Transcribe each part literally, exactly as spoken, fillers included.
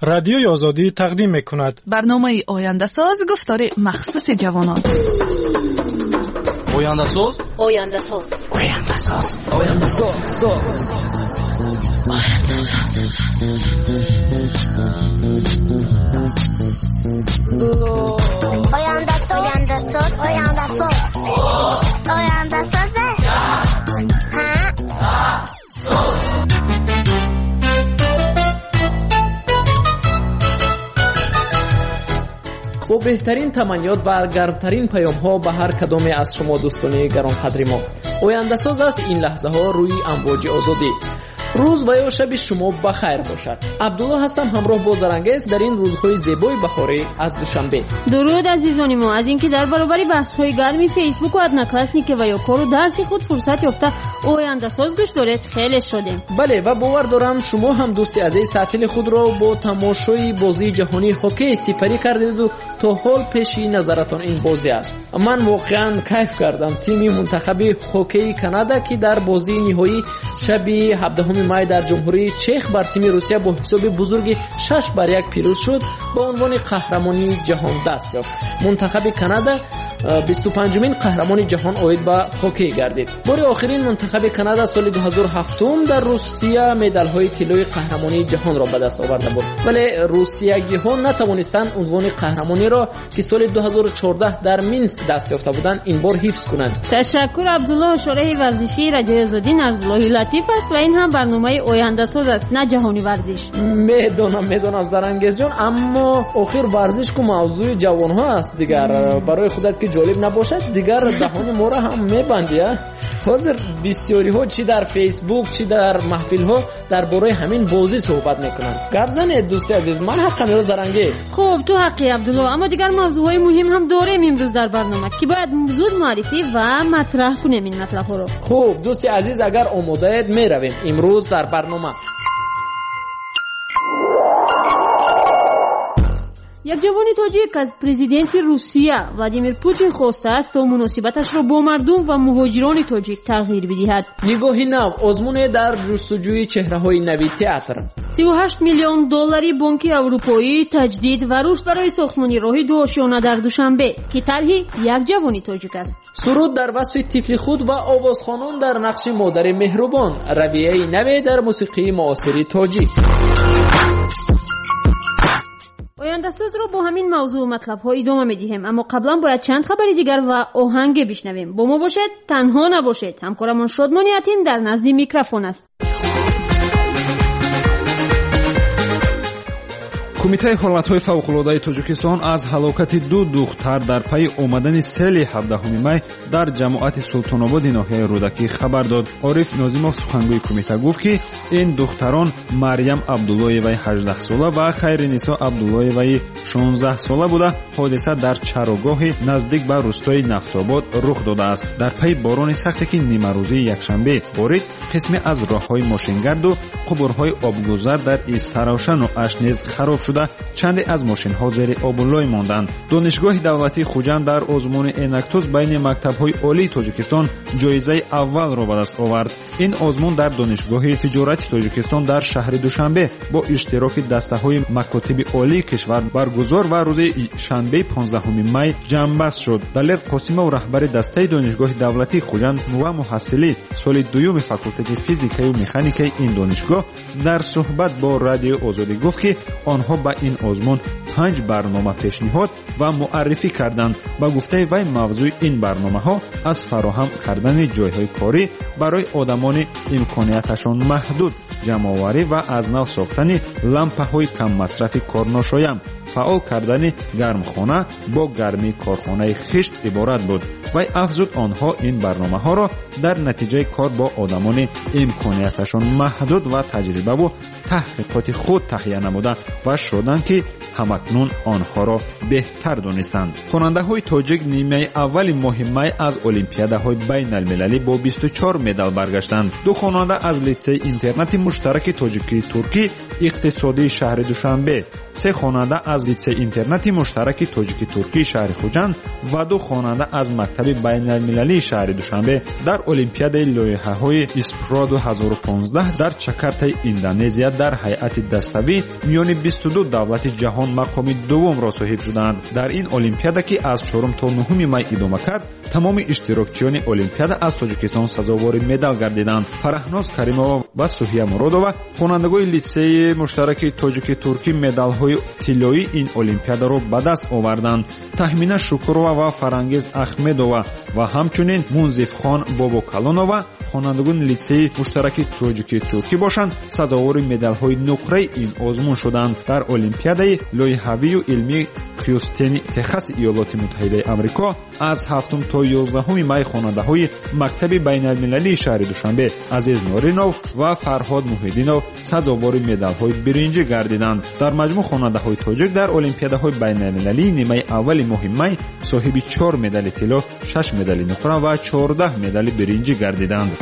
رادیوی آزادی تقدیم می‌کند. برنامه آینده ساز گفتار مخصوص جوانان. آینده ساز آینده ساز آینده ساز آینده ساز آینده ساز آینده ساز آینده ساز آینده ساز با بهترین تمنیات و گرمترین پیام ها به هر کدام از شما دوستان گرانقدر ما. آینده ساز است این لحظه ها روی امواج آزادی. روز و یا شب شما بخیر باشد. عبدالله هستم همراه با زرنگیز در این روزهای زیبای بهاری از دوشنبه. درود عزیزان ما، از اینکه در برابر بحث های گرمی فیسبوک و ادناکلاسنیک و یا کار و درس خود فرصت یافته آینده ساز گوش دارید، خیلی شدیم. بله و باور دارم شما هم دوستی عزیز تعطیل خود را با تماشای بازی جهانی هاکی سپری کردید و تا حال پیش نظرتان این بازی است. من واقعا کیف کردم. تیم منتخب هاکی کانادا که در بازی نهایی شب هفدهم مای در جمهوری چک بر تیم روسیه با حساب بزرگ شش بر یک پیروز شد، با عنوان قهرمانی جهان دست یافت. منتخب کانادا بیست و پنجمین قهرمان جهان عاید به هاکی گردید. بار آخرین منتخب کانادا سال دو هزار و هفت در روسیه مدال های طلای قهرمانی جهان را به دست آورده بود، ولی روسیه‌گی ها نتوانستند عنوان قهرمانی را که سال دو هزار و چهارده در مینسک دست یافته بودند این بار حفظ کنند. تشکر عبدالله. شورای ورزشی رادیوی آزادی نرزالله لطیف است و این هم برنامه آینده ساز است، نه جهانی ورزش. میدونم میدونم زرنگیز جان، اما آخر ورزش کو موضوع جوان ها است دیگر. برای خودت که جالب نباشد دیگر دهان ما را هم میبندی. حاضر بسیاری ها چی در فیسبوک چی در محفل ها درباره همین بازی صحبت میکنن. گپ زنید دوستی عزیز، من حقم یا زرنگیز؟ خب تو حقی عبدالله، اما دیگر موضوعای مهم هم داریم امروز در برنامه که باید زود معرفی و مطرح کنیم این مطلب ها رو. خب دوستی عزیز اگر آماده اید میرویم امروز در برنامه. یک جوان تاجیک از پرزیدنت روسیه ولادیمیر پوتین خواسته است تا مناسبتش را با مردم و مهاجران تاجیک تغییر بدهد. نگاهی نو آزمون در جستجوی چهره‌های نوی تئاتر. سی و هشت میلیون دلاری بانک اروپایی تجدید و رشد برای ساختمان راه دوآشیانه در دوشنبه که طرحی یک جوان تاجیک است. سرود در وصف طفل خود و آوازخوانان در نقش مادر مهربان، رویه نوی در موسیقی معاصر تاجیک. آینده ساز رو با همین موضوع و مطلب ها ادامه میدیم، اما قبلا باید چند خبر دیگر و آهنگ بشنویم. با ما باشید، تنها نباشید. همکارمون شادمانی یتیم در نزد میکروفون است. کمیته ҳолатҳои фавқулодаи тоҷикистон аз ҳалокати ду духтар дар пайи омадани сели ҳавдаҳуми май дар ҷамоати султонободи ноҳияи рӯдакӣ хабар дод. ориф нозимов сухангӯи кумита гуфт ки ин духтарон марьям абдуллоеваи ҳаждаҳ сола ва хайринисо абдуллоеваи шонздаҳ сола буда, ҳодиса дар чарогоҳи наздик ба рӯстои нафтобод рух додааст. дар пайи борони сахте ки нимарӯзии якшанбе борид, қисме аз роҳҳои мошингарду қубурҳои обгузар дар истаравшану ашниз хароб шуд. چندی از ماشین‌ها زیر آبولای ماندند. دانشگاه دولتی خوجند در آزمون اینکتوز بین مکتب‌های عالی تاجیکستان جایزه اول را به دست آورد. این آزمون در دانشگاه تجارت تاجیکستان در شهر دوشنبه با اشتراک دسته‌های مکاتب عالی کشور برگزار و روز شنبه پانزدهم مای جنبست شد. دلیر قاسمov رهبر دسته دانشگاه دولتی خوجند و محصلی سال دوم فاکولته فیزیک و مکانیک این دانشگاه در صحبت با رادیو آزادی گفت که آنها با این آزمون پنج برنامه پیشنهاد و معرفی کردند. با گفته وی موضوع این برنامه ها از فراهم کردن جایهای کاری برای آدمان امکانیتشان محدود، جمع‌آوری و از نو ساختن لامپه های کم مصرف کارناشایم، فعال کردن گرمخانه با گرمی کارخانه خشت عبارت بود. وی افزود آنها این برنامه ها را در نتیجه کار با آدمان امکانیتشان محدود و تجربه و تحقیقات خود تهیه نموده و شدند که همکنون آنها را بهتر دانستند. خواننده های تاجیک نیمه اول ماه می از المپیادهای بین المللی با بیست و چهار مدال برگشتند. دو خواننده از لیسه اینترنت مشترک تاجیکی ترکی اقتصادی شهر دوشنبه، سه خواننده از لیسه اینترنتی مشترک تاجیک ترکی شهر خوجند و دو خواننده از مکتب بین المللی شهر دوشنبه در المپیاد لایحه‌های اسپرا دو هزار و پانزده در جاکارتا اندونزیا در هیئت دستاوی میان بیست و دو دولت جهان مقام دوم را صاحب شدند. در این المپیاد که از چهارم تا نهم می ادامه کرد، تمام اشتراکچیان المپیاد از تاجیکستان سزاوار مدال گردیدند. فرهناز کریمова و سوفیا مرودова خوانندگان لیسه مشترک تاجیک ترکی مدال‌های طلایی این المپیاد را به دست آوردند. تهمینه شکرова و فرانگیز احمدова و همچنین منصف خان باباکالونова خوانندگان لیسه مشترک تاجیک ترکی باشند سزاوار مدال‌های نقره این آزمون شدند. در المپیاد لایحه‌ای و علمی هیوستن تگزاس ایالات متحده آمریکا از هفتم تا یازدهم می خواننده‌های مکتب بین المللی شهر دوشنبه عزیز نورینوف و فرهاد محیدینوف سزاوار مدال‌های برنجی گردیدند. در مجموع خواننده‌های تاجیک در المپیادهای بین المللی نیمه اول مهم می صاحب چهار مدال طلا، شش مدال نقره و چهارده مدال برنجی گردیدند.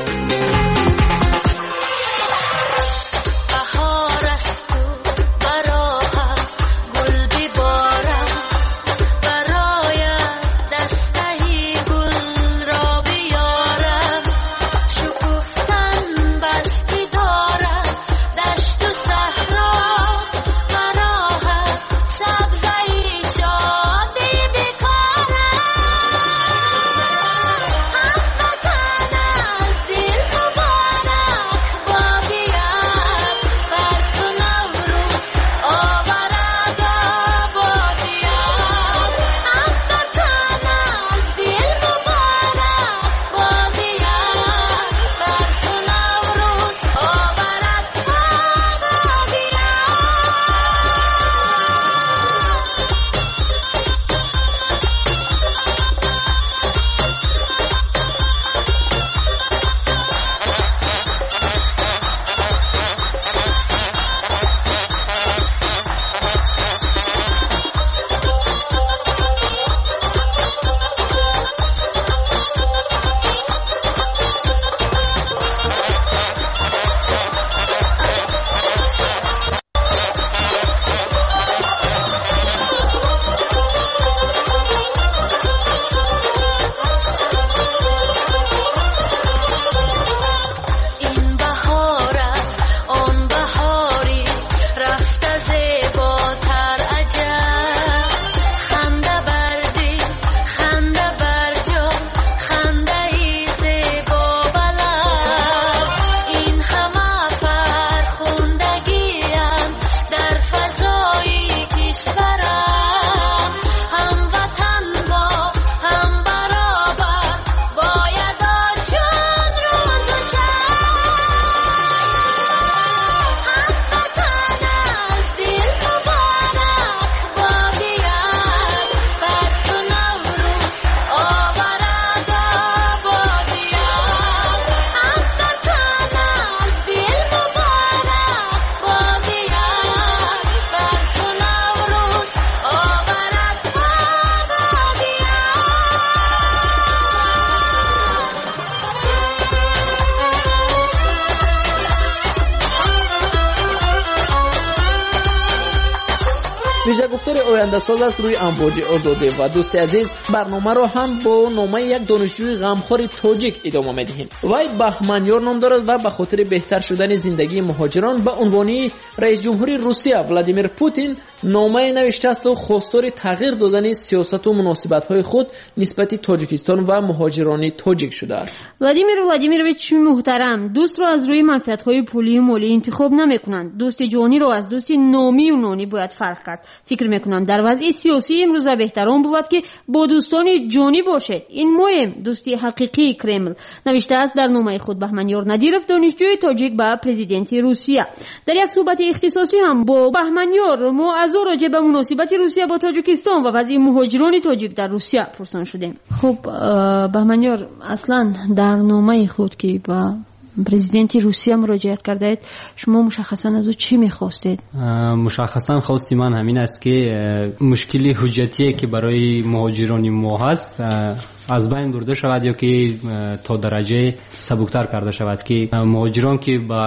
ویژه گفتار آینده ساز است روی امواج آزادی و دوست عزیز برنامه را هم با نام یک دانشجوی غمخوار تاجیک ادامه می‌دهیم. وی بهمنیار نام دارد و به خاطر بهتر شدن زندگی مهاجران به عنوان رئیس جمهوری روسیه ولادیمیر پوتین نامه نوشته است و خواستار تغییر دادن سیاست و مناسبت‌های خود نسبت تاجیکستان و مهاجران تاجیک شده است. ولادیمیر ولادیمیرویچ محترم، دوست را از روی منفعت‌های پولی و مالی انتخاب نمی‌کنند. دوست جانی را از دوست نامی و نانی باید فرق کرد. فکر می‌کنم در وضع سیاسی امروز بهترین بود که با دوستان جانی باشد. این مهم دوستی حقیقی کرمل نوشته است در نامه خود بهمنیار ندیرов دانشجوی تاجیک به پرزیدنت روسیه. در یک صحبت اختصاصی هم با بهمنیار ما از او راجع به مناسبت روسیه با تاجیکستان و وضع مهاجران تاجیک در روسیه پرسان شدیم. خب بهمنیار، اصلا در نامه خود که با پرزیدنت روسیه مراجعت کردید، شما مشخصا از او چی می‌خواستید؟ مشخصا خواستی من همین است که مشکلی حجتی که برای مهاجران ما هست از بین برده شود یا که تا درجه سبکتر کرده شود که مهاجران که با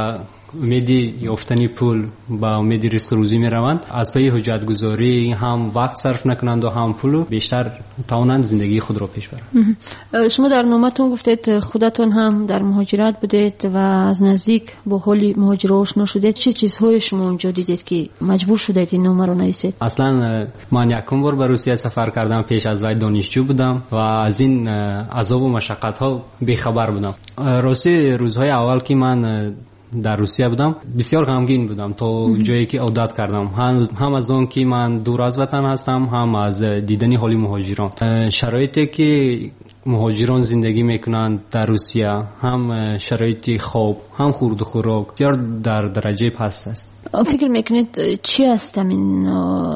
امیدی یافتن پول با امید ریسک روزی می روند، از پی حجت گذاری هم وقت صرف نکنند و هم پول بیشتر توانند زندگی خود را پیش برند. شما در نامتون گفتید خودتون هم در مهاجرت بودید و از نزدیک با حال مهاجرت آشنا شدید. چه چیزهای شما اونجا دیدید که مجبور شدید این نامه رو نویسید؟ اصلا من یکم بار به روسیه سفر کردم، پیش از وقت دانشجو بودم و از این عذاب و مشقت ها بیخبر بودم. راستی روزهای اول که من در روسیه بودم بسیار غمگین بودم تا جایی که عادت کردم، هم, هم از اون که من دور از وطن هستم، هم از دیدن حال مهاجران. شرایطی که مهاجران زندگی میکنند در روسیه، هم شرایط خواب، هم خورد و خوراک بسیار در درجه پست است. فکر میکنید چی است همین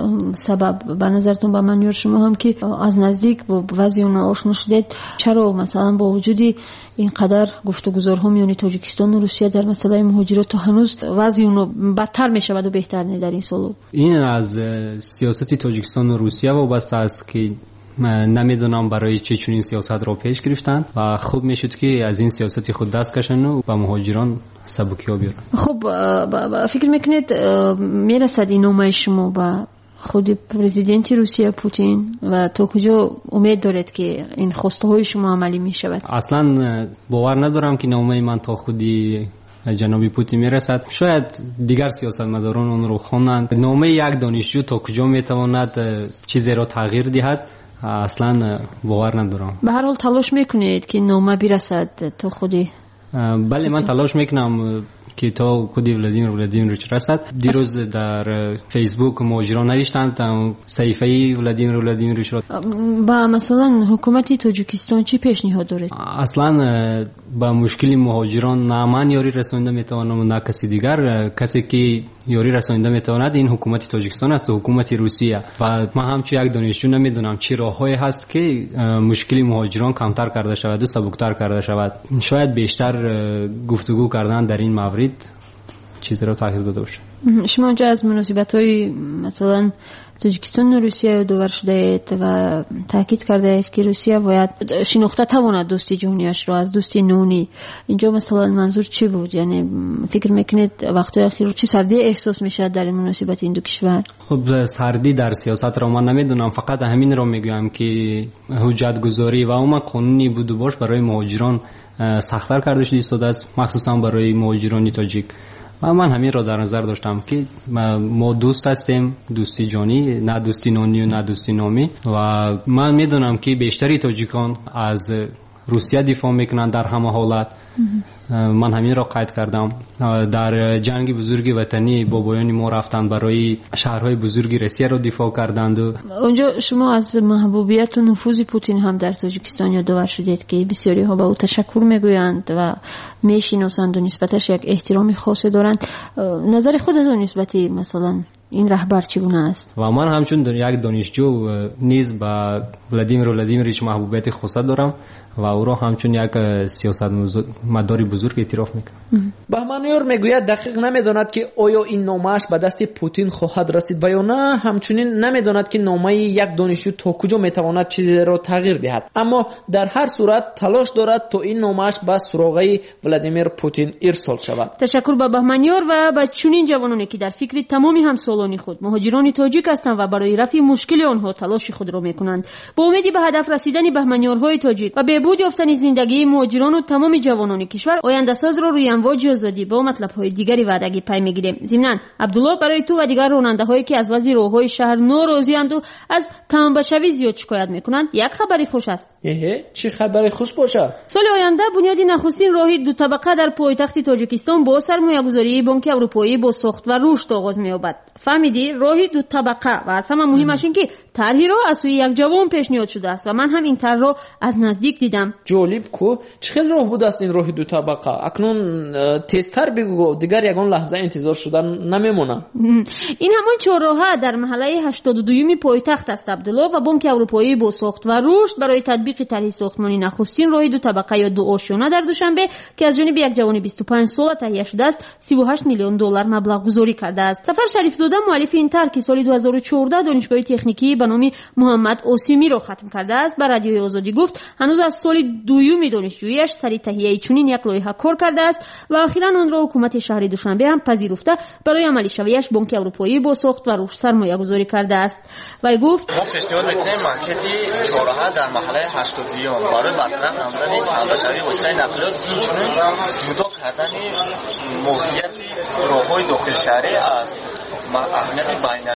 سبب؟ به نظرتون به من یا شما هم که از نزدیک با وضع اون آشنا شدید، چرا مثلا با وجودی اینقدر گفتگوزارها میون تاجیکستان و روسیه در مسئله مهاجرت تا هنوز وضع اون بدتر میشود و بهتر نه در این سالو؟ این از سیاست تاجیکستان و روسیه وابسته است که من نمیدونم برای چه چون این سیاست را پیش گرفتند و خوب میشد که از این سیاست خود دست کشن و با مهاجران سبکی ها بیارن. خب فکر میکنید میرسد این نامه شما با خود پرزیدنت روسیه پوتین و تا کجا امید دارید که این خواسته های شما عملی میشود؟ اصلا باور ندارم که نامه من تا خودی جنابی پوتین میرسد. شاید دیگر سیاستمداران اون رو خوانند. نامه یک دانشجو تا کجا میتواند چیزی را تغییر دهد اصلا باور ندارم. به هر حال تلاش میکنید که نامه برسد تا خودی؟ بله من تلاش میکنم که تا خودی ولادیمیر ولادیمیرویچ رسد. دیروز در فیسبوک مهاجران نوشتند صحیفه ولادیمیر ولادیمیرویچ را. با مثلا حکومت تاجیکستان چی پیشنهاد دارید؟ اصلا با مشکل مهاجران نه من یاری رسانده میتوانم و نه کسی دیگر. کسی که یاری رسانده میتواند این حکومت تاجیکستان است و حکومت روسیه و من همچون یک دانشجو نمیدونم چه راههایی هست که مشکل مهاجران کمتر کرده شود و سبکتر کرده شود. شاید بیشتر گفتگو کردن در این مورد چیزی رو تغییر داده باشه. شما اونجا از مناسبت‌های مثلا تاجیکستان و روسیه دور شدید و تاکید کردید که روسیه باید شناخته تواند دوستی جهانیش رو از دوستی نونی. اینجا مثلا منظور چی بود؟ یعنی فکر میکنید وقتی اخیر چه سردی احساس میشه در این مناسبت این دو کشور؟ خب سردی در سیاست رو من نمیدونم، فقط همین رو میگم که حجت گذاری و اون قانونی بود و باش برای مهاجران سخت‌تر کرده شده است، مخصوصا برای مهاجران تاجیک. و من همین را در نظر داشتم که ما دوست هستیم، دوستی جانی، نه دوستی نانی و نه دوستی نامی. و من میدونم که بیشتری تاجیکان از روسیه دفاع میکنن در همه حالت. من همین را قید کردم. در جنگ بزرگ وطنی بابایان ما رفتند برای شهرهای بزرگی روسیه را دفاع کردند. اونجا شما از محبوبیت و نفوذ پوتین هم در تاجیکستان یادآور شدید که بسیاری ها به او تشکر میگویند و میشناسند و نسبتش یک احترامی خاصی دارند. نظر خودتون نسبت مثلا این رهبر چگونه است؟ و من همچون یک دانشجو نیز با ولادیمیر ولادیمیرویچ محبوبیت خاصی دارم و او را همچون یک سیاستمدار بزرگ اعتراف میکنم. بهمانیار میگوید دقیق نمیداند که آیا این نامه‌اش به دست پوتین خواهد رسید و یا نه. همچنین نمیداند که نامه یک دانشجو تا کجا میتواند چیزی را تغییر دهد، اما در هر صورت تلاش دارد تا این نامه‌اش به سراغ ولادیمیر پوتین ارسال شود. تشکر به بهمانیار و به چنین جوانانی که در فکر تمام همسالان خود مهاجران تاجیک هستند و برای رفع مشکل آنها تلاش خود را میکنند. با امیدی به هدف رسیدن بهمانیارهای تاجیک و بهبود یافتن زندگی مهاجران و تمام جوانان کشور، آینده ساز را روی امواج آزادی با مطلب‌های دیگری وعدگی پی میگیریم. ضمناً عبدالله برای تو و دیگر راننده‌هایی که از وضع راه‌های شهر ناراضی‌اند و از کم‌بشوی زیاد شکایت میکنند یک خبری خوش است. اهه چه خبری خوش باشه؟ سال آینده بنیادی نخستین راه دو طبقه در پایتخت تاجیکستان با سرمایه‌گذاری بانک اروپایی با ساخت و رشد آغاز می‌یابد. فهمیدی؟ راه دو طبقه و از همه مهمش این که طرحی را از سوی یک جوان پیشنهاد شده است و من هم این طرح را از نزدیک دیدم. جالب کو چه خیلی راه بود است این راه دو طبقه. اکنون تستر بگو دیگر یگان لحظه انتظار شدن نمیمونه. این همان چهارراه در محله هشتاد و دو پایتخت است عبدالله و بانک اروپایی با ساخت و رشد برای تطبیق طرح ساختمانی نخستین راه دو طبقه یا دو آشیانه در دوشنبه که از جانب یک جوان بیست و پنج ساله تهیه شده است سی و هشت میلیون دلار مبلغ گذاری کرده است. سفر شریف زاده مؤلف این طرح که سال دو هزار و چهارده دانشگاه تکنیکی به نام محمد اوسیمی را ختم کرده است. به رادیوی آزادی گفت هنوز از سال دوم دانشجوییش سری تهیه چنین یک لایحه کار کرده است و اخیرا آن را حکومت شهر دوشنبه هم پذیرفته برای عملی شویش بانک اروپایی با ساخت و روش سرمایه گذاری کرده است. و گفت ما پیشنهاد میکنیم مارکتی چهارراه در محله هشتادیون برای برطرف نمودن تماشایی وسیله نقلیات اینچنین جدا کردن موقعیت راههای داخل شهری از اهمیت بین